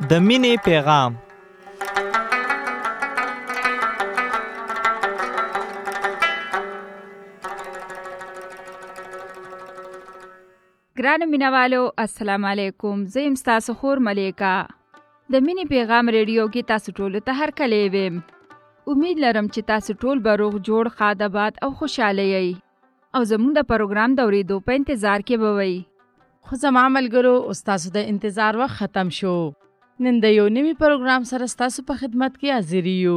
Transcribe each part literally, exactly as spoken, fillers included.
د مینې پیغام. ګرانو مینوالو السلام علیکم. زه یم ستاسو خور ملیکا. د مینې پیغام ریډیو کې تاسو ټولو ته هرکلی ویم. امید لرم چې تاسو ټول به روغ جوړ ښاد آباد او خوشحاله یئ او زموږ د پروګرام د اورېدو په انتظار کې به وئ. خو زما ملګرو اوس تاسو د انتظار وخت ختم شو. نن د یو نوي پروګرام سره ستاسو په خدمت کې حاضر یو.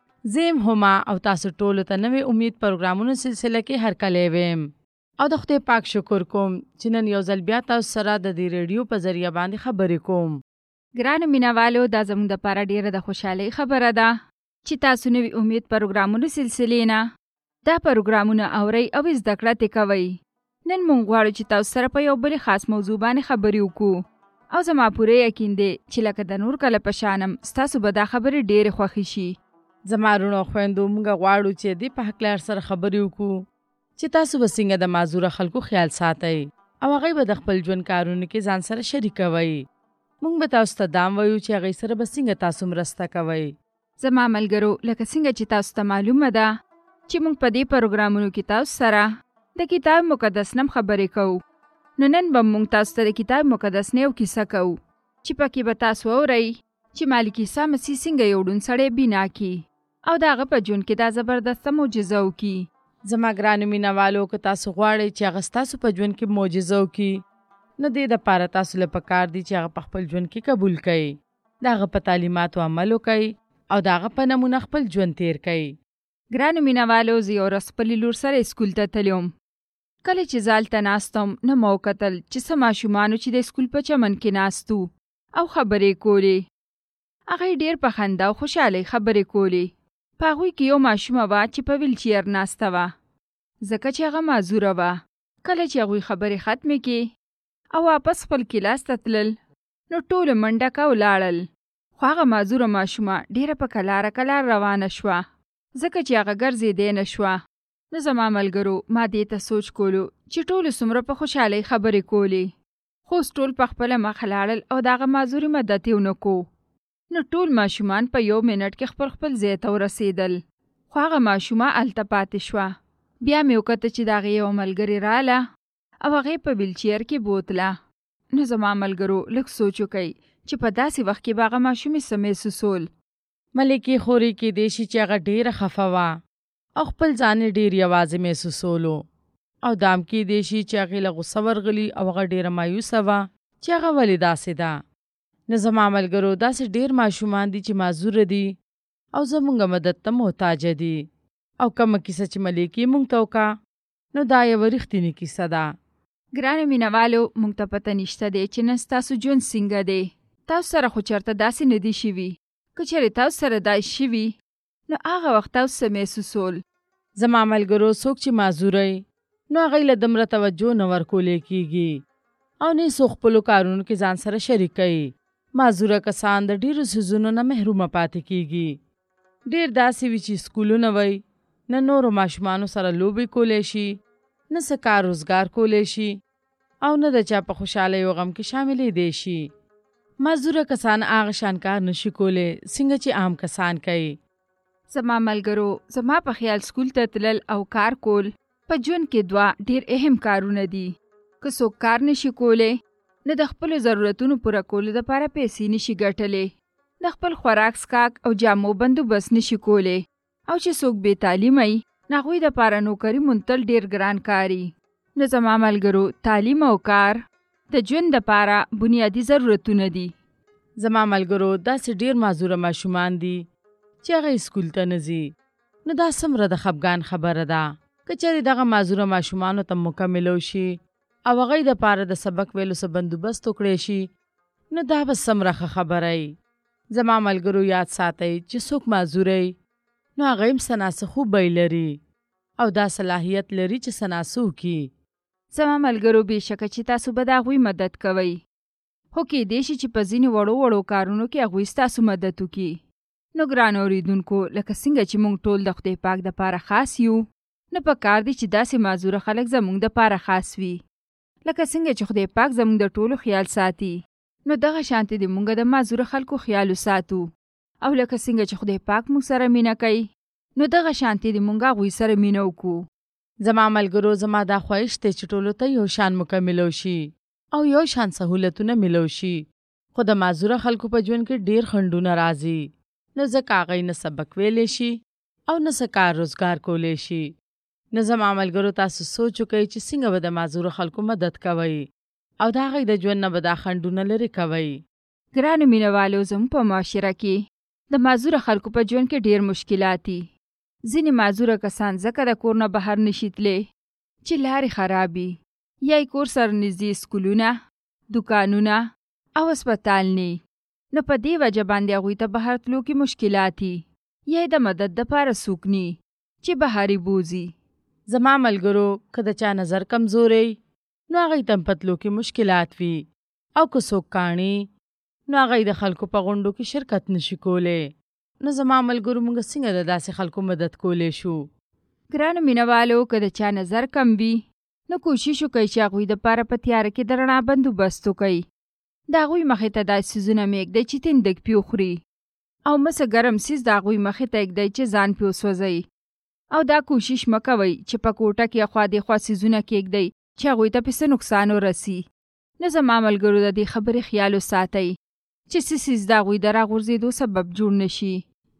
زم هما او تاسو ټولو ته نوې امید پروګرامونو سلسله کې هرکلی ویم او د خدای پاک شکر کوم چې نن یو ځل بیا تاسو سره د دې ریډیو په ذریعہ باندې خبرې کوم. ګرانو مینوالو دا زموږ دپاره ډېره د خوشحالۍ خبره ده چې تاسو نوي امید پروګرامونو سلسلې نه دا پروګرامونه اورئ او زده کړه ترې کوئ. نن موږ غواړو چې تاسو سره په یو بلې خاص موضوع باندې خبرې وکړو او زما پوره یقین دی چې لکه د نور کله په شانم ستاسو به دا خبرې ډېرې خوښې شي. زما وروڼو خویندو موږ غواړو چې دې په هکله سره خبرې وکړو چې تاسو به څنګه د معذوره خلکو خیال ساتئ او هغوی به د خپل ژوند کارونو کې ځان سره شریکوئ. موږ به تاسو ته دا وایو چې هغوی سره به څنګه تاسو مرسته کوئ. زما ملګرو لکه څنګه چې تاسو ته معلومه ده چې موږ په دې پروګرامونو کې تاسو سره د کتاب مقدس نم خبرې کوو. نو نن به موږ تاسو ته د کتاب مقدس نه یو کیسه کوو چې پکې به تاسو اورئ چې مالک عیسی مسیح څنګه یو ړوند سړی بینا کړي او د هغه په ژوند کې دا زبردسته معجزه وکړي. زما ګرانو مینوالو که تاسو غواړئ چې هغه ستاسو په ژوند کې معجزه وکړي نو دې دپاره تاسو له پکار دي چې هغه په خپل ژوند کې قبول کړئ، د هغه په تعلیماتو عمل وکړئ او د هغه په نمونه خپل ژوند تیر کړئ. ګرانو مینوالو زه یو ورځ خپلې لور سره اسکول ته تللی وم. کله چې زه هلته ناستم نه ما وکتل چې څه ماشومانو چې د اسکول په چمن کې ناست وو او خبرې کولې. هغوی ډېر په خندا او خوشحالۍ خبرې کولې. په هغوی کې یو ماشومه وه چې په ویلچیر ناسته وه ځکه چې هغه معذوره وه. کله چې هغوی خبرې ختمې کړې او واپس خپل کلاس ته تلل نو ټولو منډه که ولاړل. خو هغه معذوره ماشومه ډېره په کلاره کلار روانه شوه ځکه چې هغه ګرځېدی نه شوه. نو زما ملګرو ما دې ته سوچ کولو چې ټولو څومره په خوشحالۍ خبرې کولې خو اوس ټول په خپله مخه لاړل او د هغه معذوري مدد یې ونه کو. نو ټول ماشومان په یو منټ کې خپل خپل ځای ته ورسېدل خو هغه ماشومه هلته پاتې شوه. بیا مې وکته چې د هغې یوه ملګرې راله او هغې په ویلچیر کې بوتله. نو زما ملګرو لږ سوچ وکئ چې په داسې وخت کې به هغه ماشومې څه محسوسول. ملکې خورې کېدی شي چې هغه ډېره خفه وه او خپل ځان یې ډېر یوازې محسوسولو او دام کېدی شي چې هغې له غوسه ورغلي او هغه ډېره مایوسه وه چې هغه ولې داسې ده. نو زما ملګرو داسې ډېر ماشومان دي چې معذوره دي او زموږ مدد ته محتاجه دي او کومه کیسه چې ملکې موږ ته وکړه نو دا یوه رښتینې کیسه ده. ګرانو مینوالو موږ ته پته نشته دی چې نن ستاسو ژوند څنګه دی. تاسو سره خو چېرته داسې نه دي شوي. که چېرې تاسو سره داسې شوي نو هغه وخت تاسو څه محسوسول. زما ملګرو څوک چې معذوری نو هغوی له دومره توجه نه ورکولی کېږي او نه یې څوک خپلو کارونو کې ځان سره شریک کوي. معذوره کسان د ډېرو څیزونو نه محرومه پاتې کېږي. ډېر داسې وي چې سکولونه وی نه نورو ماشومانو سره لوبې کولی شي نه څه کار روزګار کولی شي او نه د چا په خوشحالۍ او غم کې شاملېدی شي. معذوره کسان هغه شان کار نشي کولی څنګه چې عام کسان کوي. زما ملګرو زما په خیال سکول ته تلل او کار کول په ژوند کې دوه ډېر اهم کارونه دي. که څوک کار نشي کولی نه د خپلو ضرورتونو پوره کولو دپاره پیسې نشي ګټلی، د خپل خوراک څښاک او جامو بندوبست نشي کولی او چې څوک بې تعلیمه وي نو هغوی دپاره نوکري موندل ډېر ګران کاري. نو زما ملګرو تعلیم او کار د ژوند دپاره بنیادي ضرورتونه دي. زما ملګرو داسې ډېر معذوره ماشومان دي چې هغه اسکول ته نه ځي. نو دا څومره د خفګان خبره ده. که چېرې دغه معذوره ماشومانو ته موقع میلو شي او هغوی دپاره د سبق ویلو څه بندوبست وکړی شي نو دا به څومره ښه خبره وي. زما ملګرو یاد ساتئ چې څوک معذوره وي نو هغه هم څه ناڅه خوبی لري او دا صلاحیت لري چې څه ناڅه وکړي. زما ملګرو بېشکه چې تاسو به د هغوی مدد کوئ خو کېدی شي چې په ځینې وړو وړو کارونو کې هغوی ستاسو مدد وکړي. نو ګرانو اورېدونکو لکه څنګه چې موږ ټول د خدای پاک دپاره خاص یو نو پکار دی چې داسې معذوره خلک زموږ دپاره خاص وي. لکه څنګه چې خدای پاک زموږ د ټولو خیال ساتي نو دغه شانتي د مونږ د معذور خلکو خیال ساتو او لکه څنګه چې خدای پاک مونږ سره مینه کوي نو دغه شانتي د مونږ غوي سره مینه وکړو. زما ملګرو زما دا خواهش دی چې ټولو ته یو شان مکملو شي او یو شان سہولتونه ملو شي. خو د معذور خلکو په ژوند کې ډیر خنډونه راځي، نو ځکه هغوی نه سبق ویلی شي او نه څه کار روزګار کولی شي. نو زما ملګرو تاسو سوچ وکئ چې څنګه به د معذور خلکو مدد کوئ او د هغوی د ژوند نه به دا خنډونه لرې کوئ. ګرانو مینهوالو، زموږ په معاشره کې د معذور خلکو په ژوند کې ډیر مشکلات دي. ځینې معذوره کسان ځکه د کور نه بهر نشي تللی چې لارې خرابي یا یې کور سره نږدې سکولونه، دوکانونه او هسپتال نی، نو په دې وجه باندې هغوی ته بهر تلو کې مشکلات دي یا د مدد دپاره څوک نی چې بهر یې بوځي. زما ملګرو که د چا نظر کمزوری نو هغوی ته په تلو کې مشکلات وي، او که څوک کاڼي نو هغوی د خلکو په غونډو کې شرکت نشي کولی. نو زما ملګرو موږ څنګه د داسې خلکو مدد کولی شو؟ ګرانو مینهوالو، که د چا نظر کم وي نو کوشش وکئ چې هغوی دپاره په تیاره کې د رڼا بندوبست وکئ. د هغوی مخې ته داسې څیزونه مې ایږدئ چې تندک پې وخوري، او مسه ګرم څیز د هغوی مخې ته ایږدئ چې ځان پې وسوځئ. او دا کوشش مه کوئ چې په کوټه کې اخوا دېخوا څیزونه کېږدئ چې هغوی ته پې څه نقصان ورسي. نو زما ملګرو د دې خبرې خیال وساتئ چې څه څیز د هغوی د راغورځېدو سبب جوړ نه شي.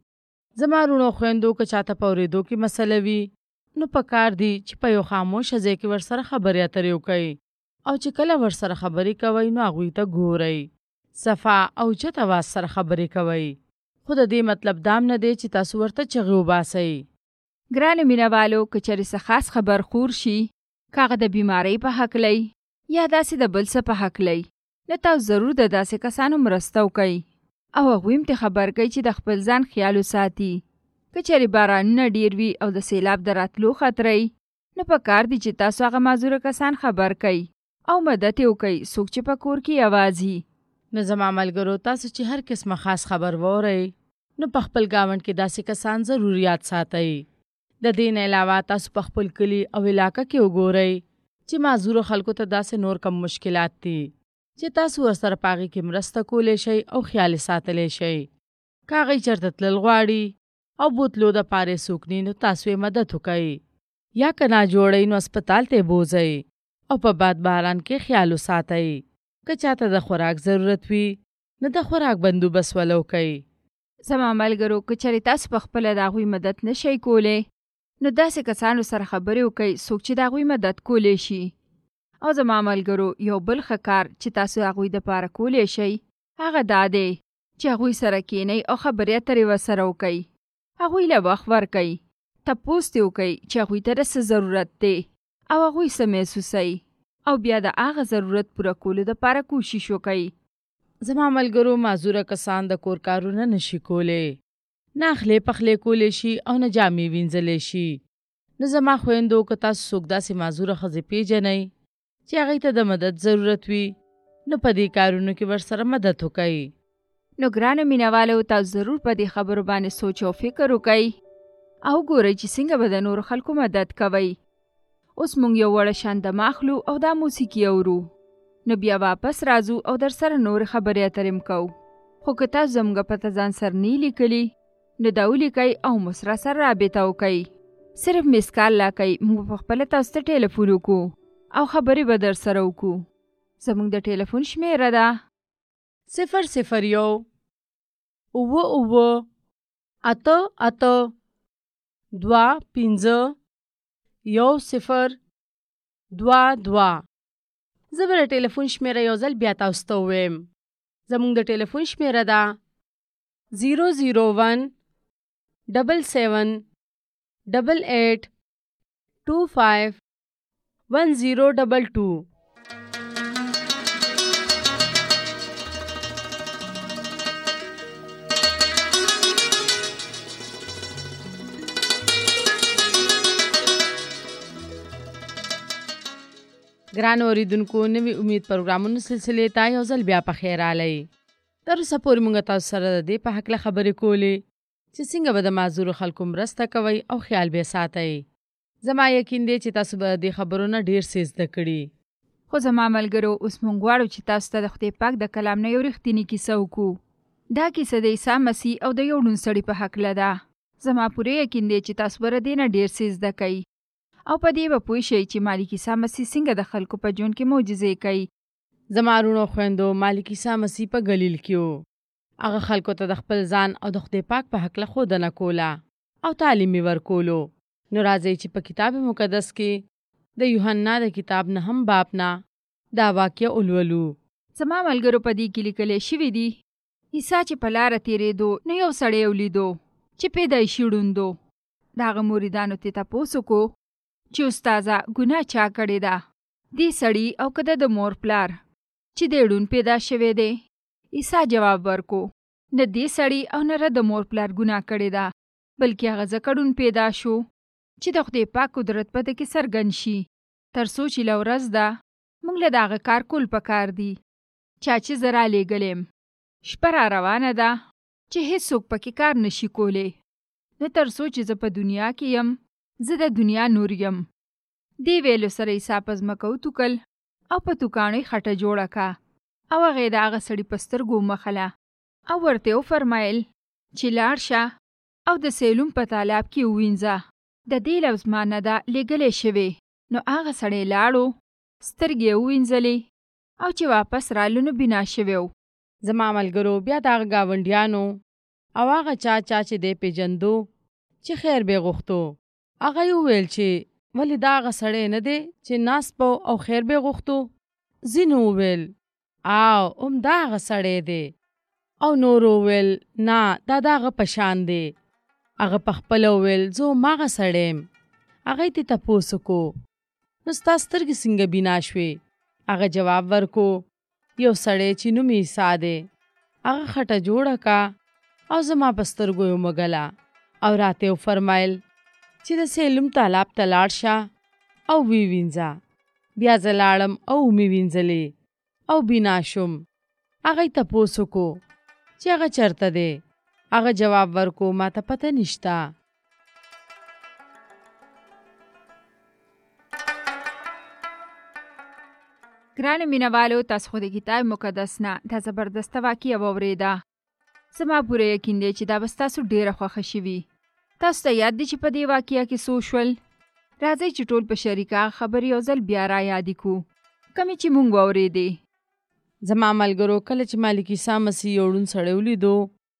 زما وروڼو خویندو که چاته په اورېدو کې مسله وي نو پکار دی چې په یو خاموشه ځای کې ورسره خبرې اترې وکئ، او چې کله ورسره خبرې کوئ نو هغوی ته ګورئ، صفا او اوچت اواز سره خبرې کوئ. خو د دې مطلب دام نه دی چې تاسو ورته چغې وباسئ. ګرانو مینهوالو، که چېرې څه خاص خبر خور شي، که هغه د بیمارۍ په هکلی یا داسې د بل څه په هکلی، نو تاسو ضرور د داسې کسانو مرسته وکئ او هغوی هم ته خبر کئ چې د خپل ځان خیال وساتي. که چېرې بارانونه ډیر وي او د سیلاب د راتلو خطره وي، نو پکار دی چې تاسو هغه معذوره کسان خبر کئ او مدد یې وکئ، څوک چې په کور کې یوازي. نو زما ملګرو، تاسو چې هر قسمه خاص خبر وورئ نو په خپل ګاونډ کې داسې کسان ضرور یاد ساتئ. د دې نه علاوه تاسو په خپل کلي او علاقه کې وګورئ چې معذورو خلکو ته داسې نور کم مشکلات دي چې تاسو ورسره په هغې کې مرسته کولی شئ او خیال یې ساتلی شئ. که هغوی چېرته تلل غواړي او بوتلو د پاره څوک نی نو تاسو یې مدد وکئ، یا که ناجوړی نو هسپتال ته یې بوځئ او په باد باران کې خیال وساتئ. که چاته د خوراک ضرورت وي نو د خوراک بندوبست ول وکئ. زما ملګرو، که چېرې تاسو په خپله د هغوی مدد نه شئ کولی نو داسې کسانو سره خبرې وکئ څوک چې د هغوی مدد کولی شي. او زما ملګرو، یو بل ښه کار چې تاسو هغوی دپاره کولی شئ هغه دا دی چې هغوی سره کښېنئ او خبرې اترې ورسره وکئ. هغوی له وخت ورکئ، تپوس ترې وکئ چې هغوی ته د څه ضرورت دی او هغوی څه محسوسئ، او بیا د هغه ضرورت پوره کولو دپاره کوشش وکئ. زما ملګرو، معذوره کسان د کور کارونه نشي کولی، نه اخلې پخلې کولی شي او نه جامې وینځلی شي. نو زما خویندو، که تاسو څوک داسې معذوره ښځې پیژنئ چې هغوی ته د مدد ضرورت وي نو په دې کارونو کې ورسره مدد وکئ. نو ګرانو مینهوالو، تاسو ضرور په دې خبرو باندې سوچ او فکر وکئ او ګورئ چې څنګه به د نورو خلکو مدد کوئ. اوس موږ یو وړه شاندمه اخلو او دا موسیقي اورو، نو بیا واپس راځو او در سره نورې خبرې اترې هم کوو. خو که تاسو زموږ پته ځان سره نه لیکلي نو دا ولیکئ او موږ سره سره رابطه وکئ. صرف میس کال راکئ، موږ په خپله تاسو ته ټلیفون وکړو او خبرې به در سره وکړو. زموږ د ټلیفون شمیره ده صفر صفر یو اووه اووه اته اته دوه پنځه یو صفر دوه دوه. زه به د ټلیفون شمیره یو ځل بیا تاسو ته ووایم. زموږ د ټلیفون شمیره ده زیرو زیرو ون ډبل سیون ډبل ایټ ټو فایو ون زیرو ډبل ټو. ګرانو اوریدونکو، نوی امید پروګرامونو سلسلې ته یو ځل بیا په خیر راغلی. تر اوسه پورې موږ تاسو سره د دې په هکله خبرې کولې چې څنګه به د معذورو خلکو مرسته کوئ او خیال به ساتئ. زما یقین دی چې تاسو به د دې خبرو نه ډېر څه زده کړي. خو زما ملګرو اوس مونږ غواړو چې تاسو ته د خدای پاک د کلام نه یو رښتینې کیسه وکړو. دا کیسه د عیسی مسیح او د یو ړوند سړي په هکله ده. زما پوره یقین دی چې تاسو به د دې نه ډېر څه زده کوئ او په دې به پوه شئ چې مالک عیسی مسیح څنګه د خلکو په ژوند کې معجزې کوي. زما وروڼو خویندو، مالک عیسی مسیح په ګلیل کې و. هغه خلکو ته د خپل ځان او د خدای پاک په هکله ښودنه کوله او تعلیم یې ورکولو. نو راځئ چې په کتاب مقدس کې د یوحنا د کتاب نهم باب نه دا واقعه ولولو. زما ملګرو په دې کې لیکلی شوي دي عیسی چې په لاره تېرېدو نو یو سړی ولیدو چې پیدایشي ړوند و. د هغه مریدانو ترې تپوس وکړو چې استاذه ګناه چا کړې ده، دې سړي او که د مور پلار چې دی ړوند پیدا شوی دی؟ عیسی جواب ورکو نه دې سړي او نه د مور پلار ګناه کړې ده، بلکې هغه ځکه ړوند پیدا شو چې د خدای پاک قدرت په ده کې څرګند شي، تر څو چې له ورځ ده موږ له د هغه کار کول پکار دي چا چې زه رالیږلی یم. شپه را روانه ده چې هېڅوک پکې کار نشي کولی، نه تر څو چې زه په دنیا کې یم زه د دنیا نور یم. دې ویلو سره عیسی په ځمکه وتوکل او په توکاڼۍ خټه جوړه کا او هغې د هغه سړي په سترګو ومخله او ورته وفرمایل چې لاړ شه او د سیلوم په تالاب کې ووینځه. د دې لفظ معنی ده لیږلی شوې. نو هغه سړی لاړو، سترګې یې ووینځلې او چې واپس رالو نو بنا شوی و. زما ملګرو بیا د هغه ګاونډیانو او هغه چا چا چې دی پیژندو چې خیر به غوښتو، هغه یې وویل چې ولې دا هغه سړی نه دی چې ناست به او خیر به غوښتو؟ ځینو وویل او هم دا هغه سړی دی، او نورو وویل نه دا د هغه په شان دی. هغه پخپله وویل زه هماغه سړی یم. هغه یې ترې تپوس وکړو نو ستا سترګې څنګه بینا شوې؟ هغه جواب ورکو یو سړی چې نوم یې عیسی دی هغه خټه جوړه کا او زما په سترګو یې ومږله او راته یې وفرمایل چې د سیلوم تالاب ته لاړ شه او ویې وینځه. بیا زه لاړم او ومې وینځلې او بینا شوم. هغه یې تپوس وکړو چې هغه چېرته دی؟ هغه جواب ورکو ما ته پته نشته. ګرانو مینهوالو، تاسو خو د کتاب مقدس نه دا زبردسته واقعه واورېده. زما پوره یقین دی چې دا به ستاسو ډېره خوښه شوي. تاسو ته یاد دی چې په دې واقعه کې څه وشول؟ راځئ چې ټول په شریکه خبرې یو ځل بیا را یادې کړو کومې چې موږ واورېدې. زما ملګرو کله چې مالک عیسی مسیح یو ړوند سړی ولیدو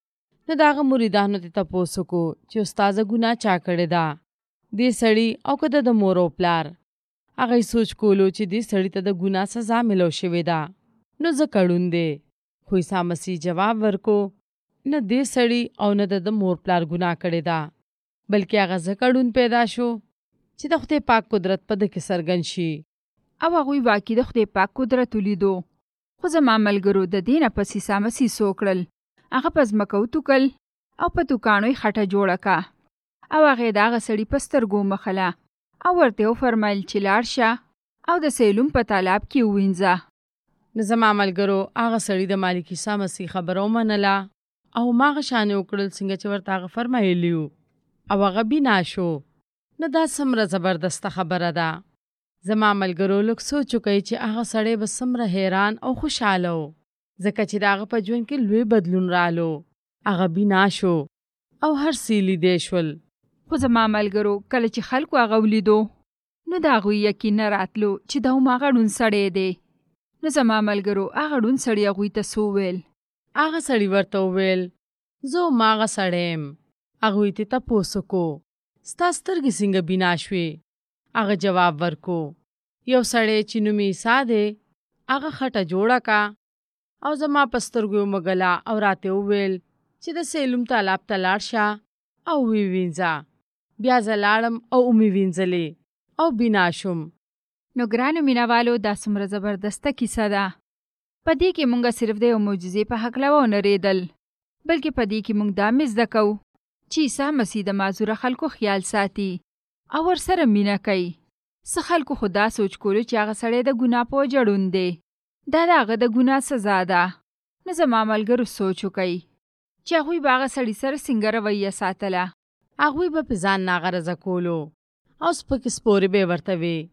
نو د هغه مریدانو ته تپوس وکړو چې استاذه ګناه چا کړې ده، دې سړي او که د مور او پلار؟ هغه یې سوچ کولو چې دې سړي ته د ګناه سزا ملو شوې ده نو ځکه ړوند دی. خو عیسی مسیح جواب ورکو نه دې سړي او نه د مور پلار ګناه کړې ده، بلکې هغه ځکه ړوند پیدا شو چې د خدای پاک قدرت په ده کې څرګند شي. او هغوی واقعي د خدای پاک قدرت ولیدو. خو زما ملګرو د دې نه پس عیسی مسیح څه وکړل؟ هغه په ځمکه وتوکل او په توکاڼو یې خټه جوړه کا او هغې د هغه سړي په سترګو ومخله او ورته یې وفرمایل چې لاړ شه او د سیلوم په تالاب کې ووینځه. نو زما ملګرو هغه سړي د مالک عیسی مسیح خبره ومنله او هماغه شانې وکړل څنګه چې ورته هغه فرمایلي وو او هغه بینا شو. نو دا څومره زبردسته خبره ده. زما ملګرو لږ سوچ وکئ چې هغه سړی به څومره حیران او خوشحاله و ځکه چې د هغه په ژوند کې لوی بدلون رالو. هغه بینا شو او هر څه یې لیدی شول. خو زما ملګرو کله چې خلکو هغه ولیدو نو د هغوی یقین نه راتلو چې دا هماغه ړوند سړی دی. نو زما ملګرو هغه ړوند سړي هغوی ته څه وویل؟ هغه سړي ورته وویل زه هماغه سړی یم. هغوی ترې تپوس وکړو ستا سترګې څنګه بینا شوې؟ هغه جواب ورکو یو سړی چې نوم یې عیسی دی هغه خټه جوړه کا او زما په سترګو یې ومږله او راته وویل چې د سیلوم تالاب ته لاړ شه او ویې وینځه. بیا زه لاړم او ومې وینځلې او بینا شوم. نو ګرانو مینهوالو دا څومره زبردسته کیسه ده. په دې کې مونږ صرف د یو معجزې په هکله ونرېدل، بلکې په دې کې مونږ دا مې زده کوو چې عیسی مسیح د معذوره خلکو خیال ساتي او ورسره مینه کوي. څه خلکو خو دا سوچ کولو چې هغه سړی د ګناه په وجه ړوند دی، دا د هغه د ګناه سزا ده. نو زما ملګرو سوچ وکئ چې هغوی به هغه سړي سره څنګه رویه ساتله. هغوی به په ځان ناغرضه کولو او سپکې سپورې به یې ورته وې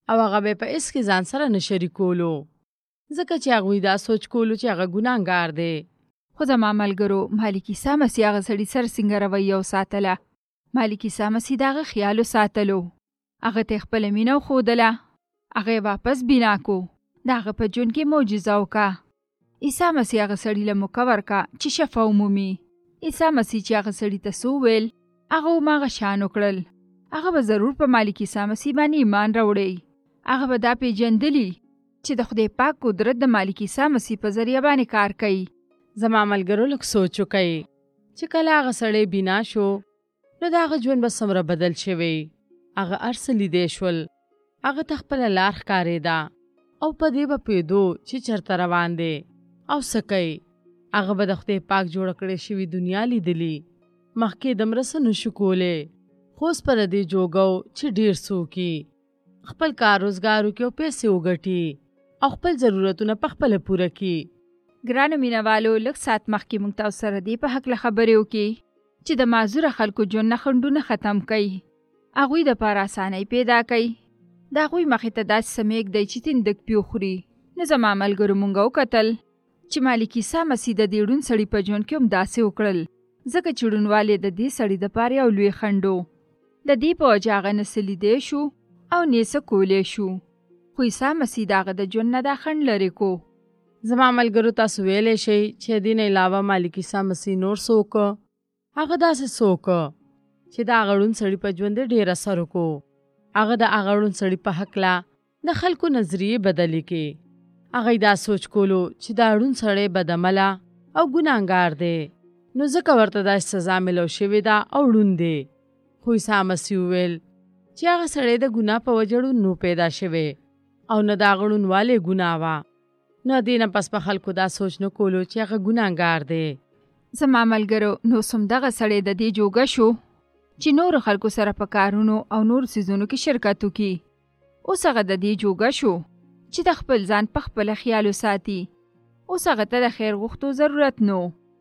او هغه به په اس کې ځان سره نه شریکولو ځکه چې هغوی دا سوچ کولو چې هغه ګناهګار دی. خو زما ملګرو مالک عیسی مسیح هغه سړي سره څنګه رویه وساتله؟ مالک عیسی مسیح د هغه خیال وساتلو. هغه ته خپله مینه وښودله. هغه یې واپس بنا کو. د هغه په ژوند کې معجزه وکړه. عیسی مسیح هغه سړي له موقع ورکړه چې شفا ومومي. عیسی مسیح چې هغه سړي ته څه وویل هغه هماغه شان وکړل. هغه به ضرور په مالک عیسی مسیح باندې ایمان راوړی. هغه به دا پیژندلی چې د خدای پاک قدرت د مالک عیسی مسیح په ذریعه باندې کار کوي. زما ملګرو لږ سوچ وکئ چې کله هغه سړی بینا شو نو د هغه ژوند به څومره بدل شوی. هغه هر څه لیدی شول. هغه ته خپله لار ښکارېده او په دې به پوهېدو چې چېرته روان دی او څه کوي. هغه به د خدای پاک جوړه کړې شوې دنیا لیدلي. مخکې دومره څه نشو کولی خو اوس پر دې جوګو چې ډېر څوک خپل کار روزګار وکړي او پیسې وګټي او خپل ضرورتونه په خپله پوره کړي. ګرانو مینهوالو لږ ساعت مخکې موږ تاسو سره دې په هکله خبرې وکړې چې د معذوره خلکو ژوند نه خنډونه ختم کوي. هغوی دپاره اسانۍ پیدا کوي. د هغوی مخې ته داسې څه مې ږدئ چې تندک پې وخوري. نو زما ملګرو موږ وکتل چې مالک عیسی مسیح د دې ړوند سړي په ژوند کې هم داسې وکړل ځکه چې ړوندوالی د دې سړي دپاره یو لوی خنډ و. د دې په وجه هغه نه څه لیدی شو او نه څه کولی شو. خو عیسی مسیح د هغه د ژوند نه دا خنډ لرې کو. زما ملګرو تاسو ویلی شئ چې دې نه علاوه مالک عیسی مسیح نور څه وکړه. هغه داسې څه وکړه چې د هغه ړوند سړي په ژوند یې ډېر اثر وکړو. هغه د هغه ړوند سړي په هکله د خلکو نظریې بدلې کړې. هغه دا سوچ کولو چې دا ړوند سړی بدعمله او ګناهګار دی نو ځکه ورته داسې سزا میلو شوې ده او ړوند دی. خو عیسی مسیح وویل چې هغه سړی د ګناه په وجه ړوند نو پیدا شوی او نه د هغه ړوندوالی ګناه وه. نو دې نه پس په خلکو دا سوچ نه کولو چې هغه ګناهګار دی. زما ملګرو نو سم دغه سړی د دې جوګه شو چې نورو خلکو سره په کارونو او نور څیزونو کې شرکت وکړي. اوس هغه د دې جوګه شو چې د خپل ځان په خپله خیال وساتي. اوس هغه ته د خیر غوښتو ضرورت نو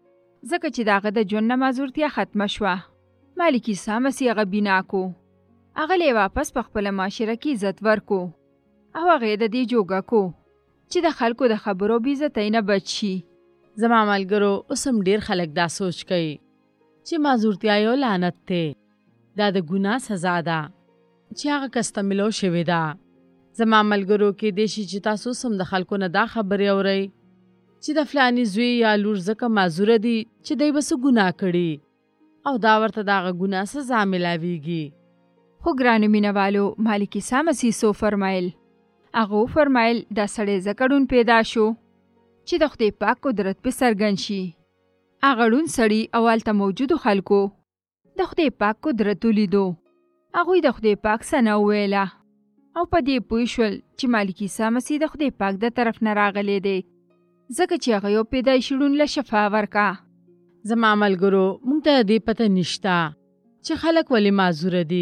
ځکه چې د هغه د ژوند نه معذورتیا ختمه شوه. مالک عیسی مسیح هغه بینا کو. هغه له واپس په خپله معاشره کې عزت ورکو او هغه یې د دې جوګه کو چې د خلکو د خبرو بېعزتۍ نه بچ شي. زما ملګرو اوس هم ډېر خلک دا سوچ کوي چې معذورتیا یو لعنت دی. دا د ګناه سزا ده چې هغه کس ته میلو شوې ده. زما ملګرو کیدای شي چې تاسو هم د خلکو نه دا خبرې اورئ چې د فلاني زوی یا لور ځکه معذوره دي چې دی به څه ګناه کړي او دا ورته د هغه ګناه سزا میلاویږي. خو ګرانو مینهوالو مالک عیسی مسیح څه وفرمایل؟ هغه وفرمایل دا سړی ځکه ړوند پیدا شو چې د خدای پاک قدرت پې څرګند شي. هغه ړوند سړي او هلته موجودو خلکو د خدای پاک قدرت ولیدو. هغوی د خدای پاک ثنا وویله او په دې پوه شول چې مالک عیسی مسیح د خدای پاک د طرف نه راغلی دی ځکه چې هغه یو پیدایشي ړوند له شفا ورکړه. زما ملګرو موږ ته دې پته نشته چې خلک ولې معذوره دي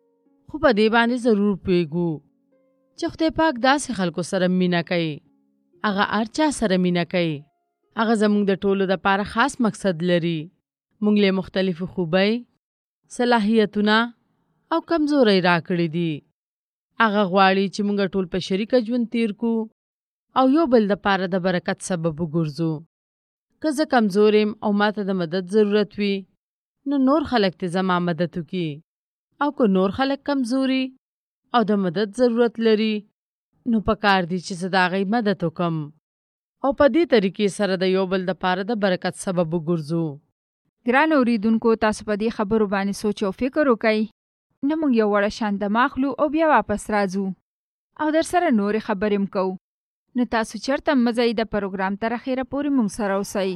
خو په دې باندې ضرور پوهېږو چې خدای پاک داسې خلکو سره مینه کوي. هغه هر چا سره مینه کوي. هغه زموږ د ټولو دپاره خاص مقصد لري. موږ له مختلفو خوبۍ، صلاحیتونه او کمزورۍ راکړي دي. هغه غواړي چې موږ ټول په شریکه ژوند تیر کو او یو بل دپاره د برکت سبب وګرځو. که زه کمزور یم او ماته د مدد ضرورت وي نو نور خلک ته زما مدد وکړي او که نور خلک کمزوري او د مدد ضرورت لري نو پکار دي چې زه د هغوی مدد وکړم او په دې طریقې سره د یو بل دپاره د برکت سبب وګرځو. ګرانو اورېدونکو تاسو په دې خبرو باندې سوچ او فکر وکئ. نه موږ یو وړه شان دمه اخلو او بیا واپس راځو او در سره نورې خبرې م کوو. نو تاسو چېرته مه ځئ، د پروګرام تر اخره پورې موږ سره اوسئ.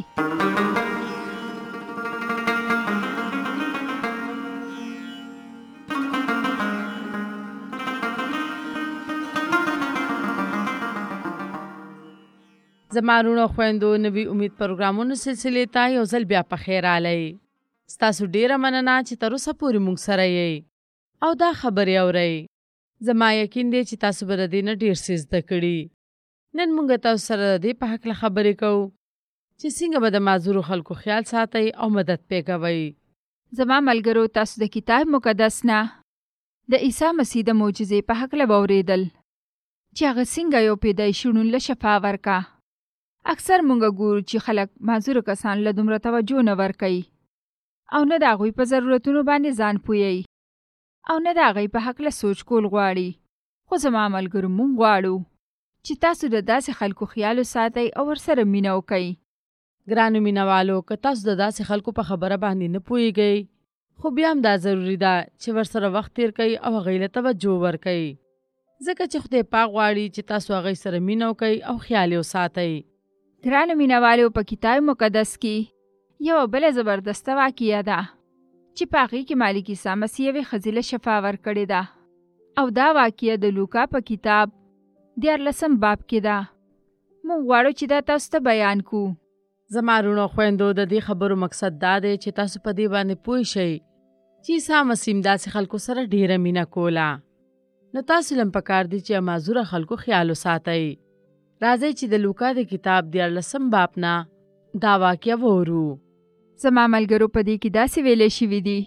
زما وروڼو خویندو نوي امید پروګرامونو سلسلې ته یو ځل بیا په خیر راغلی. ستاسو ډېره مننه چې تر اوسه پورې موږ سره یئ او دا خبرې اورئ. زما یقین دی چې تاسو به د دې نه ډېر څه زده کړي. نن موږ تاسو سره د دې په هکله خبرې کوو چې څنګه به د معذورو خلکو خیال ساتئ او مدد پې کوئ. زما ملګرو تاسو د کتاب مقدس نه د عیسی مسیح د معجزې په هکله واورېدل. چې هغه څنګه یو پیدایشي ړوند له شفا ورکا. اکثر مونږ ګورو چې خلک معذوره کسان له دومره توجه نه ورکوي او نه د هغوی په ضرورتونو باندې ځان پوهوي او نه د هغوی په هکله سوچ کول غواړي. خو زما ملګرو مونږ غواړو چې تاسو د داسې خلکو خیال وساتئ او ورسره مینه وکئ. ګرانو مینوالو، که تاسو د داسې خلکو په خبره باندې نه پوهیږئ، خو بیا هم دا ضروري ده چې ورسره وخت تیر کئ او هغوی له توجه ورکئ، ځکه چې خدای پاک غواړي چې تاسو هغوی سره مینه وکئ او خیال یې وساتئ. ګرانو مینوالو، په کتاب مقدس کې یوه بله زبردسته واقعه ده چې په هغې کې مالک عیسی مسیح یوې ښځې له شفا ورکړې ده او دا واقعه د لوکا په کتاب دیارلسم باب کې ده. موږ غواړو چې دا تاسو ته بیان کو. زما وروڼو خویندو، د دې خبرو مقصد دا دی چې تاسو په دې باندې پوه شئ چې عیسی مسیح داسې خلکو سره ډېره مینه کوله. نو تاسو لم پکار دي چې معذوره خلکو خیال وساتئ. راځئ چې د لوکا د کتاب دیارلسم باب نه دا واقعه وورو. زما ملګرو، په دې کې داسې ویلې شوي دي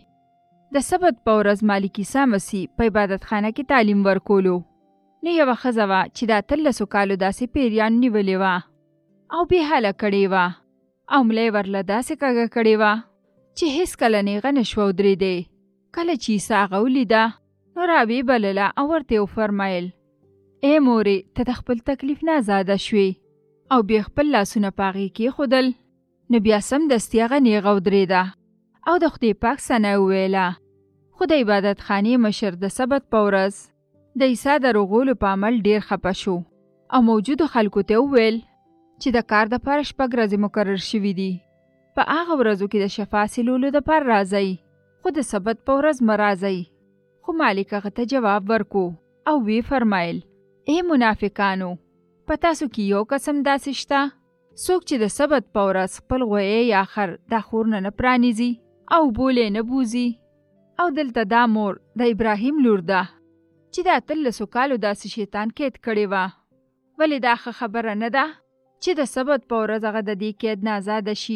د سبت په ورځ مالک عیسی مسیح په عبادت خانه کې تعلیم ورکولو. نو یوه ښځه وه چې د اتلسو کالو داسې پیریان نیولې وه او بې حاله کړې وه او ملا یې ورله داسې کږه کړې وه چې هېڅکله نیغه نه شوه ودرېدی. کله چې عیسی هغه ولیده نو راویې بلله او ورته یې وفرمیل: ای مورې، ته د خپل تکلیف نه ازاده شوې. او بیا خپل لاسونه په هغې کېښودل. نو بیا سمدستي هغه نیغه ودرېده او د خدای پاک ثنا یې وویله. خو د عبادت خانې مشر د سبت په ورځ د عیسی د رغولو په عمل ډېر خفه شو او موجودو خلکو ته وویل چې د کار دپاره شپږ ورځې مقرر شوي دي. په هغه ورځو کې د شفا حاصلولو دپاره راځئ، خو د سبت په ورځ مه راځئ. خو مالک هغه ته جواب ورکو او وی فرمایل: ای منافقانو، په تاسو کې یو قسم داسې شته څوک چې د سبت په ورځ خپل غویی یا خر د خور نه نه پرانیزي او بولې نه بوزي. او دلته دا مور د ابراهیم لور ده چې د اتلسو کالو داسې شیطان قید کړې وه. ولې دا ښه خبره نه ده چې د سبت په ورځ هغه د دې قید نه ازاده شي؟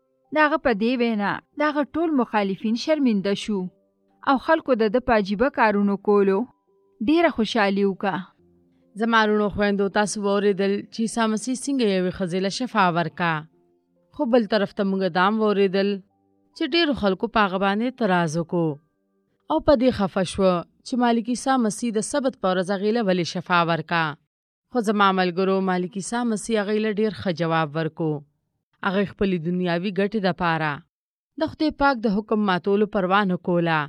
د هغه په دې وینا د هغه ټول مخالفین شرمنده شو او خلکو د ده په عجیبه کارونو کولو ډېره خوشحالي وکړه. زما وروڼو خویندو، تاسو واورېدل چې عیسی مسیح څنګه یوې ښځې له شفا ورکا. خو بل طرف ته موږ دا هم واورېدل چې ډېرو خلکو په هغه باندې اعتراض وکړو او په دې خفه شوه چې مالک عیسی مسیح د سبت په ورځ هغې له ولې شفا ورکا. خو زما ملګرو، مالک عیسی مسیح هغې له ډېر ښه جواب ورکو. هغې خپلې دنیاوي ګټې دپاره د خدای پاک د حکم ماتولو پروا نه کوله.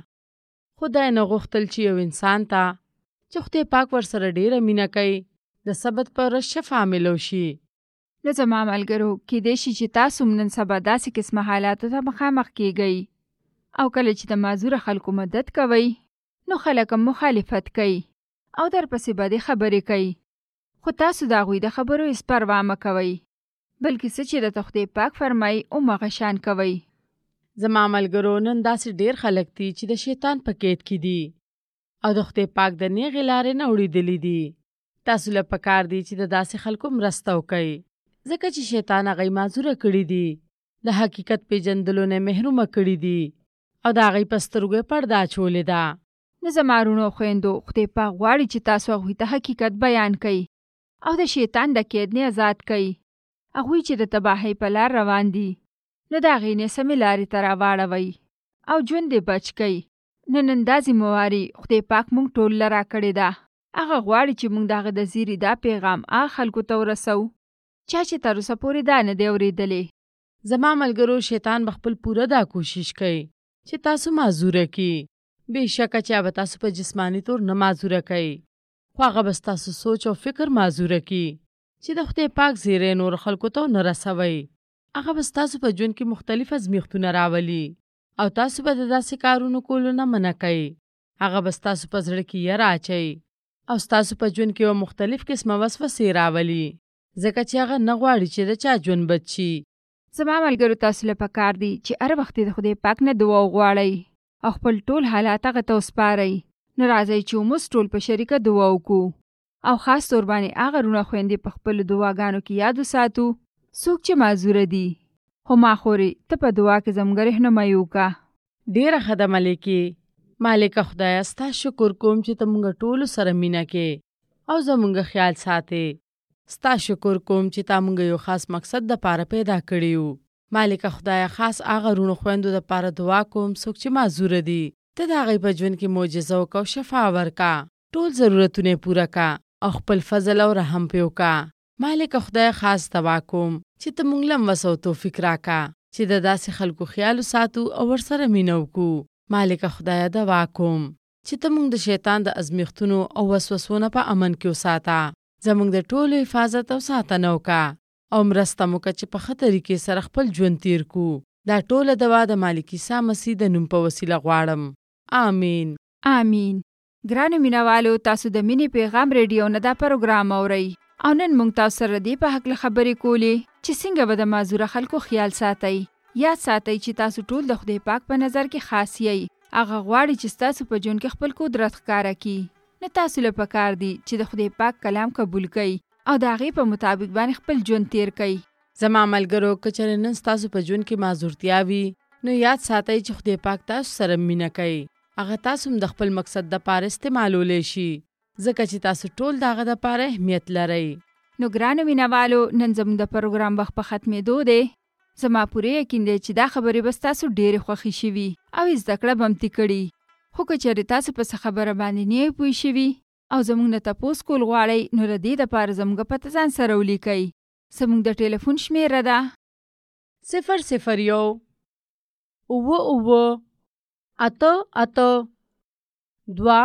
خدای نه غوښتل چې یو انسان ته چې خدای پاک ورسره ډېره مینه کوي د سبت په ورځ شفا ملو شي. نو زما ملګرو، کیدای شي چې تاسو هم نن سبا داسې قسمه حالاتو ته مخامخ کیږئ او کله چې د معذوره خلکو مدد کوئ نو خلک هم مخالفت کوي او درپسې بدې خبرې کوي. خو تاسو د هغوی د خبرو هېڅ پروا مه کوئ، بلکې څه چې درته خدای پاک فرمایي هماغه شان کوئ. زما ملګرو، نن داسې ډېر خلک دي چې د شیطان په قید کې دي او د خدای پاک د نیغې لارې نه اړېدلي دي. تاسو له پکار دی چې د داسې خلکو مرسته وکئ، ځکه چې شیطان هغوی معذوره کړي دي، د حقیقت پیژندلو نه محرومه کړي دي او د هغوی په سترګو یې پرده اچولې ده. نو زما وروڼو خویندو، خدای پاک غواړي چې تاسو هغوی ته حقیقت بیان کئ او د شیطان د قید نه آزاد کئ. هغوی چې د تباهۍ په لار روان دي نو د هغې نه سمې لارې ته راواړوئ او ژوند یې بچ کئ. نن دا ذمهواري خدای پاک موږ ټول له راکړې ده. هغه غواړي چې موږ د هغه د زیري دا پیغام هغه خلکو ته ورسو چا چې تر اوسه پورې دا نه دی اورېدلی. زما ملګرو، شیطان به خپل پوره دا کوشش کوي چې تاسو معذوره کړي. بېشکه چې هغه تاسو په جسماني طور نه معذوره کوي، خو هغه به ستاسو سوچ او فکر معذوره کړي چې د خدای پاک زیری نور خلکو ته نه رسوئ. هغه به ستاسو په ژوند کې مختلف ازمیښتونه راولي او تاسو به د داسې کارونو کولو نه منع کوئ. هغه به ستاسو په زړه کې یره اچوي او ستاسو په ژوند کې یو مختلف قسمه وسوسې راولي، ځکه چې هغه نه غواړي چې د چا ژوند بد شي. زما ملګرو، تاسو له پکار دی چې هر وخت د خدای پاک نه دعا وغواړئ او خپل ټول حالات هغه ته وسپارئ. نو راځئ چې موږ ټول په شریکه دعا وکړو او خاص طور باندې هغه وروڼه خویندې په خپلو دعاګانو کې یاد وساتو څوک چې معذوره دي. خو ما خورې ته په دعا کې زموږ رهنمایي وکړه. ډېره ښه ده ملکې. مالکه خدایه، ستا شکر کوم چې ته موږ ټولو سره مینه کې او زمونږ خیال ساتې. ستا شکر کوم چې تا مونږ یو خاص مقصد د پاره پیدا کړیو. مالکه خدای خاص هغه رونو خويندو د پاره دعا کوم څوک چې معذور دي. ته د هغوی په ژوند کې معجزه وکړه او شفا ورکا. ټول ضرورتونه پوره کا او خپل فضل او رحم پې وکړه. مالکه خدای خاص دعا کوم چې ته مونږ لم وسو توفیق راکا چې د داسې خلکو خیال ساتو او ورسره مینه وکړو. مالکه خدای دعا کوم چې ته مونږ د شیطان د ازمیښتونو او وسوسو نه په امن کې وساته. زمونږ د ټولو حفاظت او ساتنه وکړه او مرسته مو وکړه چې په ښه طریقې سره خپل ژوند تیر کړو. دا ټوله دعا د مالک عیسی مسیح د نوم په وسیله غواړم. آمین. آمین. ګرانو مینوالو، تاسو د مینې پیغام ریډیو نه دا پروګرام اورئ او نن موږ تاسو سره دې په هکله خبرې کولې چې څنګه به د معذوره خلکو خیال ساتئ. یاد ساتئ چې تاسو ټول د خدای پاک په نظر کې خاص یئ. هغه غواړي چې ستاسو په ژوند کې خپل قدرت ښکاره کړي. نه تاسو له پکار دي چې د خدای پاک کلام قبول کړئ او د هغې په مطابق باندې خپل ژوند تیر کړئ. زما ملګرو، که چېرې نن ستاسو په ژوند کې معذورتیا وي نو یاد ساتئ چې خدای پاک تاسو سره مینه کوي. هغه تاسو هم د خپل مقصد دپاره استعمالولی شي ځکه چې تاسو ټول د هغه دپاره اهمیت لرئ. نو ګرانو مینوالو، نن زموږ د پروګرام وخت په ختمېدو دی. زما پوره یقین دی چې دا خبرې به ستاسو ډېرې خوښې شوي او زده کړه به م ترې کړي. خو که چېرې تاسو په څه خبره باندې نه یې پوه شوي او زموږ نه تپوس کول غواړئ نو د دې دپاره زموږ پته ځان سره ولیکئ. زموږ د ټلیفون شمېره ده صفر صفر یو اووه اووه اته اته دوه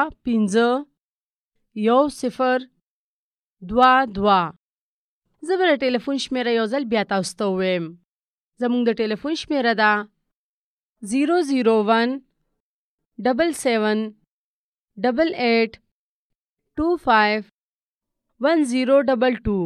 پنځه یو صفر دوه دوه. زه به د ټلیفون شمېره یو ځل بیا تاسو ته ووایم. زموږ د ټلیفون شمېره ده زیرو زیرو ون ډبل سیون ډبل ایټ ټو فایو ون زیرو ډبل ټو.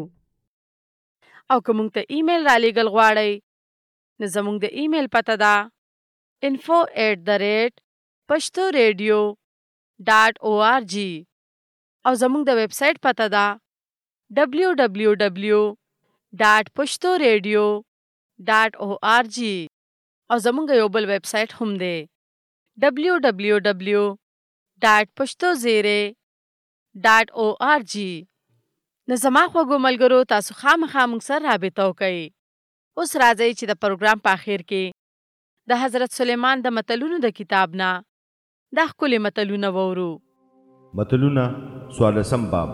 او که موږ ته ایمیل را لیږل غواړئ نو زموږ د ایمیل پته ده info at the rate پښتو ریډیو ډاټ او آر جی او زموږ د ویب سایټ پته ده ډبلیو ډبلیو ډبلیو ډاټ پښتو ریډیو ډاټ او آر جی او زموږ یو بل ویب سایټ هم دی ډبلیو ډبلیو ډبلیو ډاټ پښتو زیرې ډاټ او آر جی. نو زما خوږو ملګرو، تاسو خامخا موږ سره رابطه وکړئ. اوس راځئ چې د پروګرام په اخر کې د حضرت سلیمان د متلونو د کتاب نه دا ښکلي متلونه وورو. متلونه څوارلسم باب.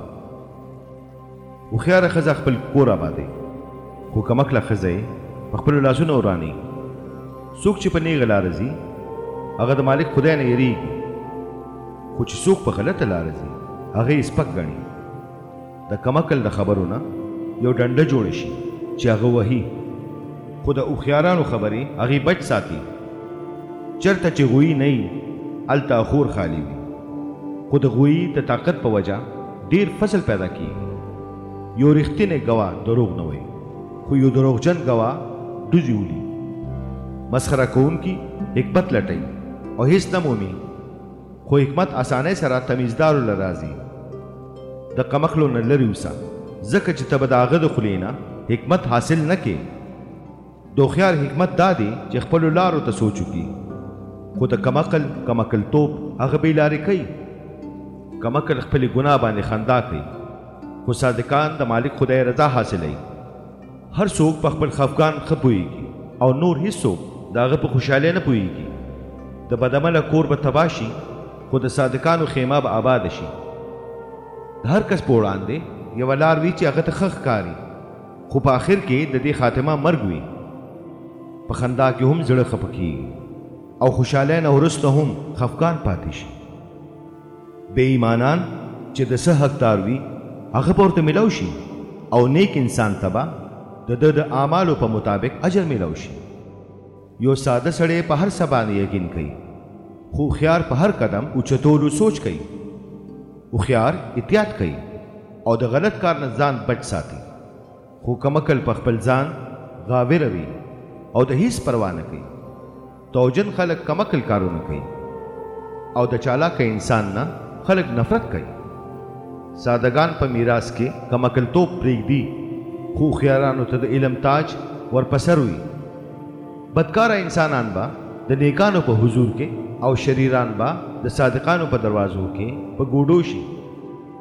هوښیاره ښځه خپل کور آبادوي خو کمکله ښځه یې په خپلو لاسونو ورانوي. څوک چې په نیغه لاره ځي هغه د مالک خدای نه یریږي، خو چې څوک په غلطه لاره ځي هغه یې سپک ګڼي. د کمکل د خبرو نه یو ډنډه جوړه شي چې هغه وهي، خو د هوښیارانو خبرې هغې بچ ساتي. چېرته چې غویي نه وي هلته خور خالي وي، خو د غویي د طاقت په وجه ډېر فصل پیدا کیږي. یو رښتینی ګواه دروغ نه وایي، خو یو دروغجن ګواه ډوزې ولي. مسخره کوونکي حکمت لټوي او هیڅ نه مومي، خو حکمت اسانۍ سره تمیزدارو له راځي. د کمکلو نه لرې اوسه، ځکه چې ته به د هغه د خولې نه حکمت حاصل نه کې. د هوښیار حکمت دا دی چې خپلو لارو ته سوچ وکړي، خو د کمکل کمکلتوب هغه بې لارې کوي. کمکل خپلې ګناه باندې خندا کوي، خو صادقان د مالک خدای رضا حاصلوي. هر څوک په خپل خفګان ښه پوهېږي او نور هیڅوک د هغه په خوشحالۍ نه پوهېږي. د بدعمله کور به تباه شي، خو د صادقانو خیمه به آباده شي. د هر کس په وړاندې یوه لار وي چې هغه ته ښه ښکاري، خو په آخر کې د دې خاتمه مرګ وي. په خندا کې هم زړه خفه کېږي او خوشحالۍ نه وروسته هم خفګان پاتې شي. بې ایمانان چې د څه حقدار وي هغه به ورته میلاو شي، او نیک انسان ته به د ده د اعمالو په مطابق اجر میلاو شي. یو ساده سړی په هر څه باندې یقین کوي، خو هوښیار په هر قدم اوچتولو سوچ کوي. هوښیار احتیاط کوي او د غلط کار نه ځان بچ ساتي، خو کمکل په خپل ځان غاوره وي او د هیڅ پروا نه کوي. توجن خلک کمکل کارونه کوي او د چالاک انسان نه خلک نفرت کوي. سادهګان په میراث کې کمکلتوب پرېږدي، خو هوښیارانو ته د علم تاج ورپسر وي. بدکاره انسانان به د نیکانو په حضور کې او شریران به د صادقانو په دروازو کې په ګوډو شي.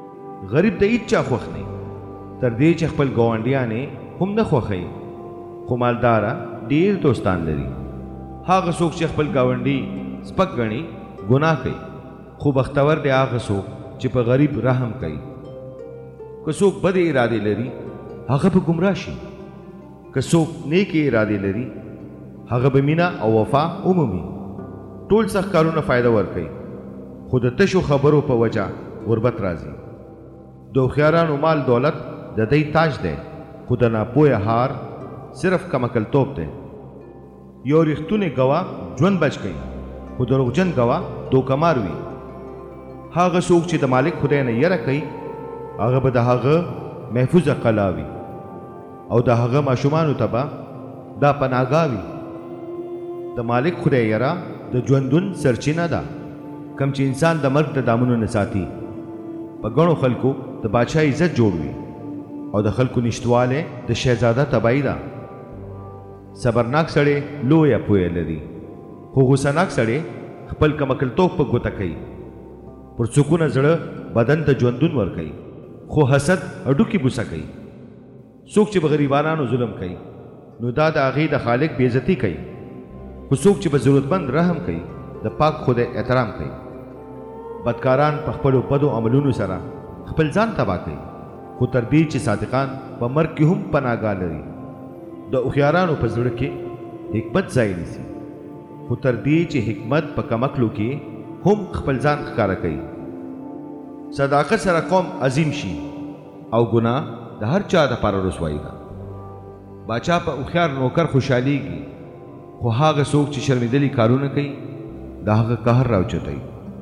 غریب د هیچ چا خوښ نه تر دې چې خپل ګاونډیانې هم نه خوښوي خو مالداره ډېر دوستان لري هغه څوک چې خپل ګاونډي سپک ګڼي ګناه کوي خو بختور دی هغه څوک چې په غریب رحم کوي که څوک بدې ارادې لري هغه به ګمراه شي که څوک نیکې ارادې لري هغه به مینه او وفا ومومي ټول سخت کارونه فایده ورکوي خو د تشو خبرو په وجه غربت راځي د هوښیارانو مال دولت د دوی تاج دی خو د ناپوهه هار صرف کمکلتوب دی یو ریښتونی ګواه ژوند بچ کوي خو دروغجن ګواه دوکهمار وي هغه څوک چې د مالک خدای نه یره کوي هغه به د هغه محفوظه قلا وي او د هغه ماشومانو ته به دا پناهګاه وي د مالک خدای یره د ژوندون سرچینه ده کم چې انسان د مرګ د دامونو نه ساتي په ګڼو خلکو د بادشاه عزت جوړ وي او د خلکو نشتواله د شهزاده تباہی ده صبرناک سړی لویه پوهه لري خو غوسهناک سړی خپل کمکلتوب په ګوته کوي پرسکونه زړه بدن ته ژوندون ورکوي خو حسد هډوکي بوسه کوي څوک چې به غریبانو ظلم کوي نو دا د هغې د خالق بېعزتي کوي خو څوک چې به ضرورتمند رحم کوي د پاک خدای احترام کوي بدکاران په خپلو بدو عملونو سره خپل ځان تباه کوي خو تر دې چې صادقان په مرګ کې هم پناهګاه لري د هوښیارانو په زړه کې حکمت ځای نیسي خو تر دې چې حکمت په کمکلو کې هم خپل ځان ښکاره کوي صداقت سره قوم عظیم شي او ګناه د هر چا دپاره رسوایي ده باچا په هوښیار نوکر خوشحالیږي خو هغه څوک چې شرمېدلي کارونه کوي د هغه قهر راوچتوي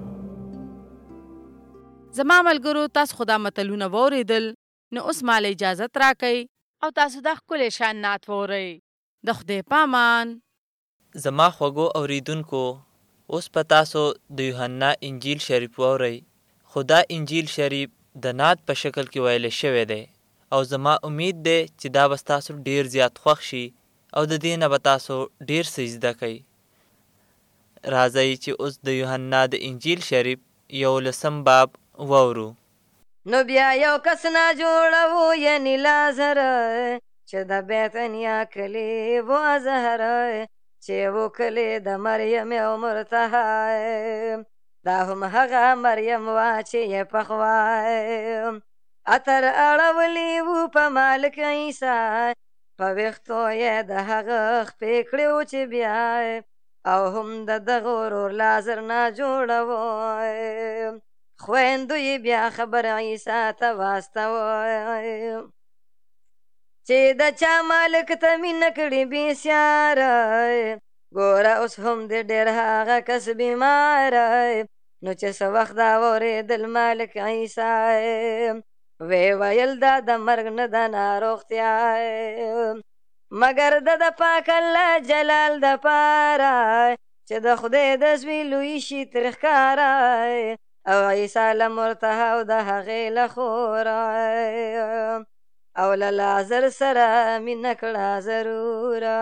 زما ملګرو تاسو خو دا متلونه واورېدل نو اوس مال اجازت راکئ او تاسو دا ښکلی شان نعت واورئ د خدای پامان زما خوږو اوریدونکو اوس په تاسو د یوحنا انجیل شریف واورئ خو دا انجیل شریف د نعت په شکل کې ویلی شوی دی او زما امید دی چې دا به ستاسو ډېر زیات خوښ شي او د دې نه به تاسو ډېر څه زده کوئ راځئ چې اوس د یوحنا د انجیل شریف یولسم باب واورو نو بیا یو کس نه جوړو یعنی لازر چې د بیتنیا کلی و ازهر چې و کلی د مریم او مرتها دا هم هغه مریم وا چې یې پخوا اتر اړولی و په مالک عیسی په ویښتو یې د هغه خپې کړې و چې بیا او هم د دغه ورور لازر نه جوړو خویندو یې بیا خبر عیسی ته واستوه چې د چا مالک ته مینه کړې بېسیاره ګوره اوس هم د ډېر هغه کس بیماره نو چې څه وخت دا واورېدل مالک عیسی وی ویل دا د مرګ نه د ناروغتیا مګر د د پاک الله جلال دپاره چې د خدای د زوی لوی شي تر ښکاره او عیسی له مرتها او د هغې له خوره او له لازر سره مینه کړه ضروره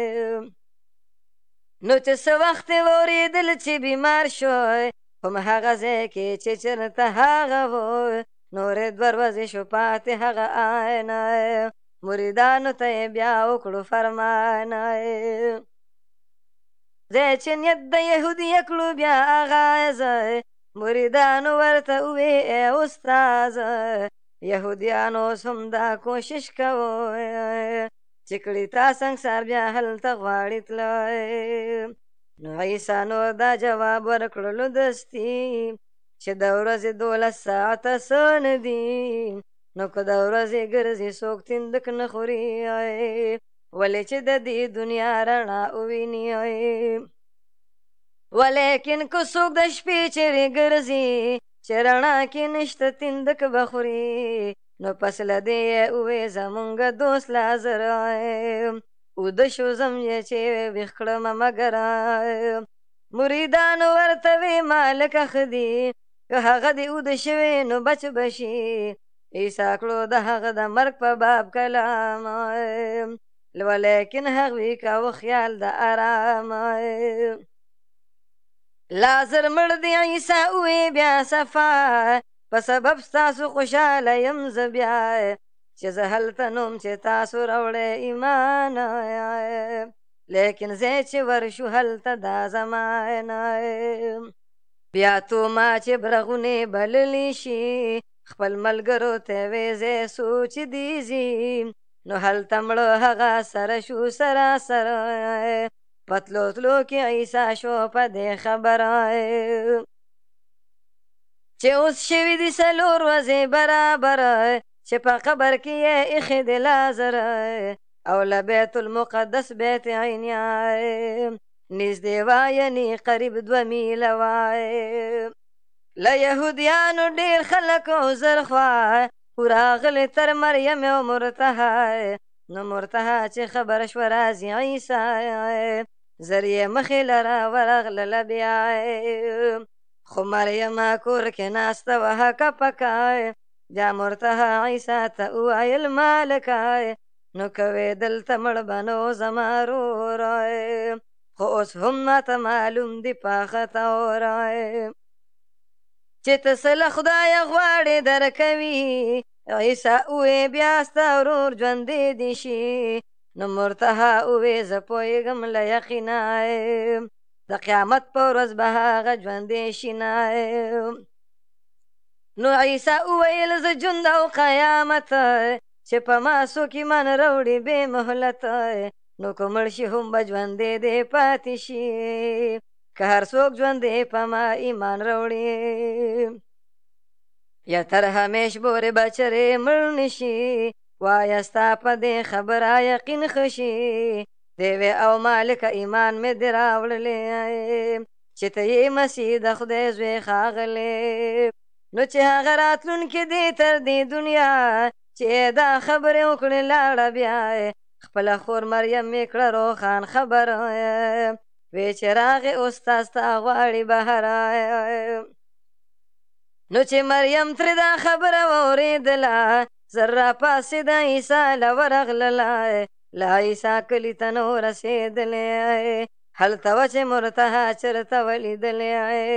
نو چې څه وخت یې واورېدل چې بیمار شوی هم هغه ځای کې چې چېرته هغه و نورې دوه ورځې شو پاتې هغه آینه مریدانو ته یې بیا وکړو فرمانه ځای چې نیت د یهودیه کړو بیا آغازه مریدانو ورته ووې ای استاذه یهودیانو اوس هم دا کوشش کوئ چې کړي تا سنګسار بیا هلته غواړي تلئ نو عیسی نور دا جواب ورکړلو دستي چې د ورځې دولس ساعته څه نه دي نو که د ورځې ګرځي څوک تندک نه خوري ولې چې د دې دنیا رڼا وویني ولیکن که څوک د شپې چیرې ګرځي چې رڼا کې نشته تندک به خوري نو پس له دې یې ووې زمونږ دوست لازر اوده شو زم یې چې ویښ کړمه مګر مریدانو ورته وې مالکه ښه دي که هغه دې اوده شوی نو بچ به شي عیسی کړو د هغه د مرګ په باب کلام ولیکن هغوی کاوه خیال د ارام لازر مړ دی عیسی ووې بیا صفا په سبب ستاسو خوشحاله یم زه بیا چې زه هلته نوم چې تاسو راوړی ایمان لیکن زه چې ورشو هلته دا زمانه بیا توما چې برغونې بللی شي خپل ملګرو ته وې زه سوچ دیزي نو هلته مړه هغه سره شو سراسر پتلو تلو کې عیسی شو په دې خبره چې اوس شوي دي څلور ورځې برابر چې په قبر کې یې ایښی د لازر او له بیت المقدس بیت عینیا نږدې وایه قریب دوه میله وایه له یهودیانو ډېر خلک او زر خوا راغلي تر مریم او مرتها نو مرتها چې خبره شوه راځي عیسی زر یې مخې لره ورغلله بیا خو مریم کور کې ناسته وه هکه پکه بیا مرتها عیسی ته وویل مالکه نو کوې دلته مړ به نو زما رور خو اوس هم ماته معلوم دي پاخه تور چې ته څه له خدایه غواړې درکوي عیسی ووې بیا ستا ورور ژوندی دي شي نو مرتها ووې زه پوهېږم له یقینه د قیامت په ورځ به هغه ژوندی شي نه نو عیسی وویل زه ژوند او قیامت چې په ما څوک ایمان راوړي بې مهلت نو که مړ شي هم به ژوندی دی پاتې شي که هر څوک ژوندی په ما ایمان راوړي یا تر همیش پورې به چرې مړ نشي وایه ستا په دې خبره یقین ښه شي دی وې او مالکه ایمان مې دې راوړلی چې ته یې مسیح د خدای زوی ښاغلی نو چې هغه راتلونکې دی تر دې دنیا چې دا خبرې وکړې لاړه بیا خپله خور مریم یې کړه روښان خبره وی چې راغې اوستا ستا غواړي بهره نو چې مریم ترې دا خبره واورېدله زر راپاڅېده عیسی له ورغلله له عیسی کلي ته نو رسېدلی هلته وه چې مرتها چېرته ولیدلی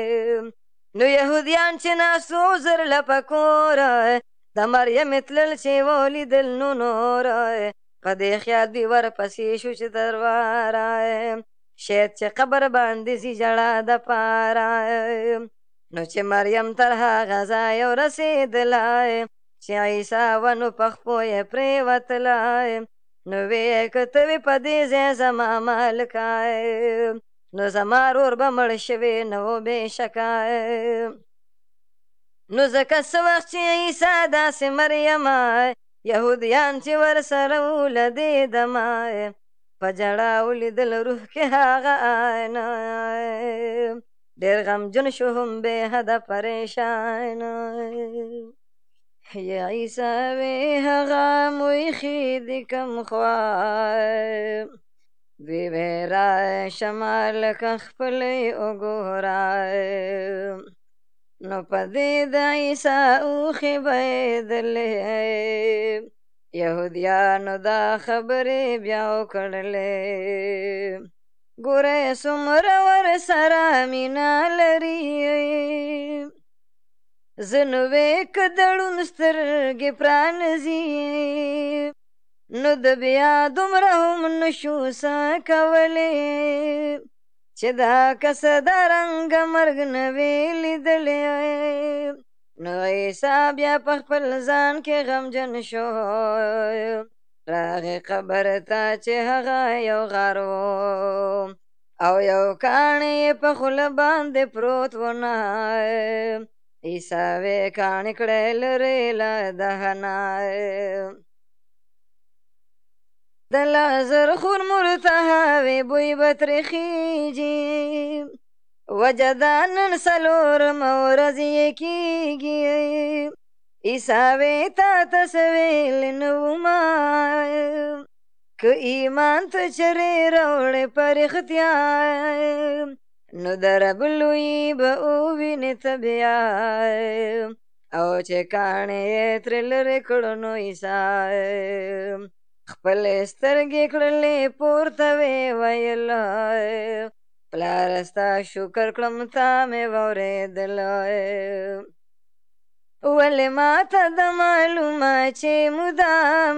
نو یهودیان چې ناست وو زر له په کوره د مریم تلل چې ولیدل نو نور په دې خیال دوی ورپسې شو چې درواره شاید چې قبر باندې ځي ژړا دپاره نو چې مریم تر هغه ځایه ورسېدلی چې عیسی و نو په خپو یې پرېوتلی نو ویې که ته وې په دې ځای زما مالکه نو زما رور به مړ شوی نه و بې شکه نو ځکه څه وخت چې عیسی داسې مریم یهودیان چې ورسره وو له دې دمه په ژړا ولیدل روح کې هغه عینه ډېر غمجن شو هم بې حده پریشان یا عیسی وې هغه مو ایښي دي کوم خوا دوی وې راشه مالکه خپلې وګوره نو په دې د عیسی اوښې بهېدلې یهودیانو دا خبرې بیا وکړلې ګوره څومره ورسره مینه لري زه نو وې که د ړوند سترګې پرانځي نو د بیا دومره هم نشو څه کولی چې دا کس د رنګه مرګ نه وې لیدلی نو عیسی بیا په خپل ځان کې غمجن شو راغې قبر ته چې هغه یو غار و او یو کاڼی یې په خوله باندې پروت و نه عیسی وې کاڼي کړی لرې له دهنه د لازر خور مرتها وې بوی به ترې خیږي وجه دا نن څلورمه ورځ یې کېږي عیسی وې تا ته څه ویلي نه ومه که ایمان ته چرې راوړې په رښتیا نو د رب لوی به ووینې ته بیا او چې کاڼې یې ترې لرې کړو نو عیسی خپلې سترګې کړلې پورته وې ویل پلاره ستا شکر کړم تا مې واورېدلی ولې ماته د معلومه چې مدام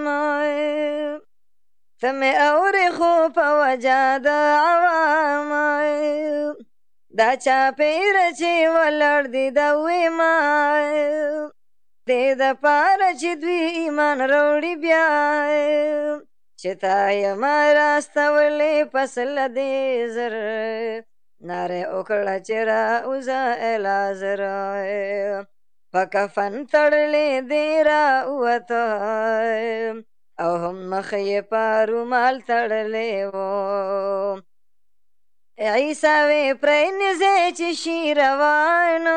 ته مې اورې خو په وجه د عوام دا چاپېره چې ولاړ دي د ویما دې دپاره چې دوی ایمان راوړي بیا چې تا یما راستولې پس له دې زر ناره وکړه چې راوځه الازر په کفن تړلې دې راووته او هم مخ یې په رومال تړلی و عیسی وې پرېنځې چې شي روان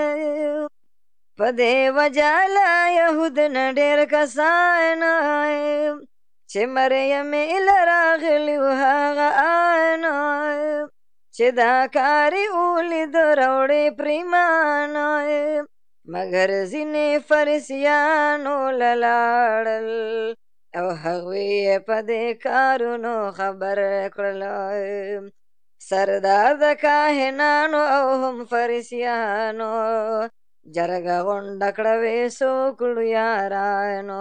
په دې وجه له یهود نه ډېر کسان چې مریم ایله راغلي و هغه آن چې دا کار یې ولید راوړې پریمان مګر ځینې فریسیانو له لاړل او هغوی یې په دې کارونو خبر کړل سردار د کاهنانو او هم فریسیانو جرګه غونډه کړه وې څو کړو یارانو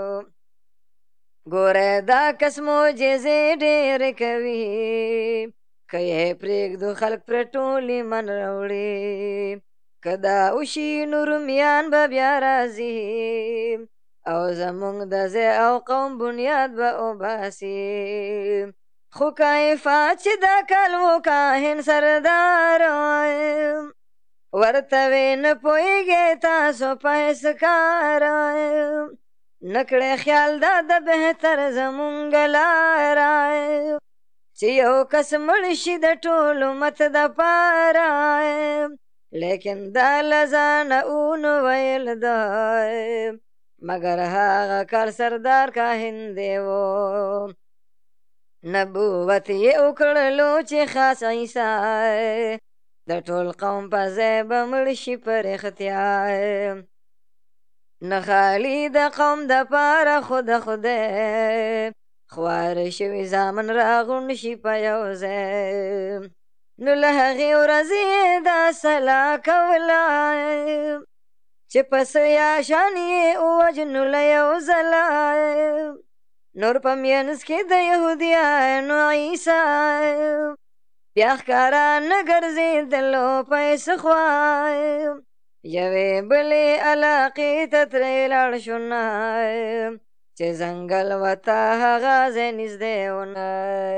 ګوره دا کس معجزې ډېرې کوي که یې پرېږدو خلک پرې ټول ایمان راوړي که دا وشي نو رومیان به بیا راځي او زمونږ د ځای او قوم بنیاد به وباسي خو کایفات چې دا کال و کاهن سردار ورته وې نه پوهېږئ تاسو په هېڅ کار نه کړی خیال دا د بهتر زمونږ لاره چې یو کس مړ شي د ټول امت دپاره لیکن دا له ځانه اونو ویل دی مګر هغه کال سردار کاهن دی و نبوت یې وکړلو چې خاص عیسی د ټول قوم په ځای به مړ شي په رښتیا نه خالي د قوم دپاره خو د خدای خواره شوي زامن راغونډ شي په یو ځای نو له هغې ورځې دا صلاح کوله چې پس یا شان یې ووجنو له یو ځله نور په منځ کې د یهودیانو عیسی بیا ښکاره نه ګرځېدلو په هېڅ خوا یوې بلې علاقې ته ترې لاړ شو نه چې ځنګل ورته هغه ځای نږدې ونه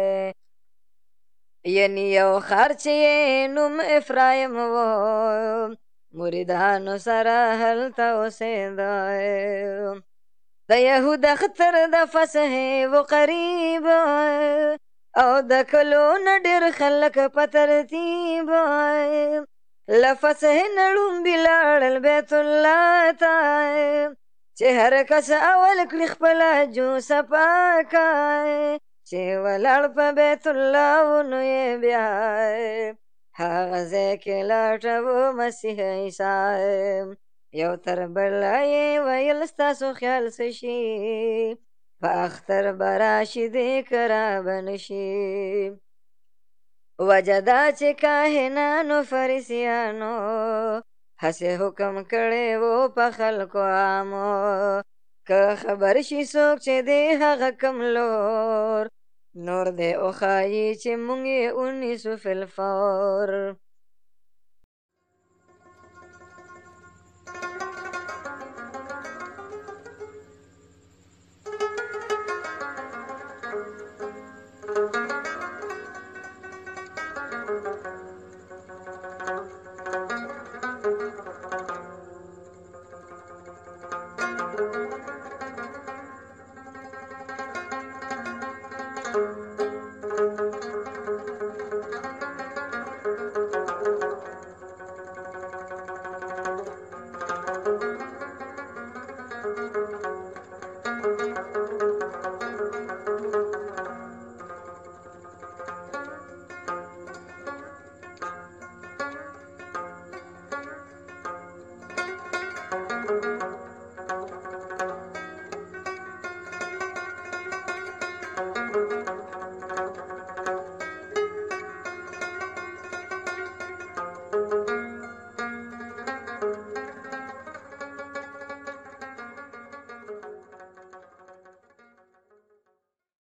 یعنې یو ښار چې یې نوم افرایم و مریدانو سره هلته اوسېده د یهود اختر د فصحې و قریب او د کلو نه ډېر خلک په ترتیب له فصحې نه ړومبي لاړل بیت الله ته چې هر کس اول کړي خپله جوسه پاکه چې ولاړ په بیت الله و نو یې بیا هغه ځای کې لټوو مسیح عیسی یو تر بله یې ویل ستاسو خیال څه شي په اختر به راشي دې که رابه نه شي وجه دا چې کاهنانو فریسیانو هسې حکم کړی و په خلکو عامو که خبر شي څوک چې دې هغه کم لور نور دې وښایي چې مونږ یې ونیسو فی الفور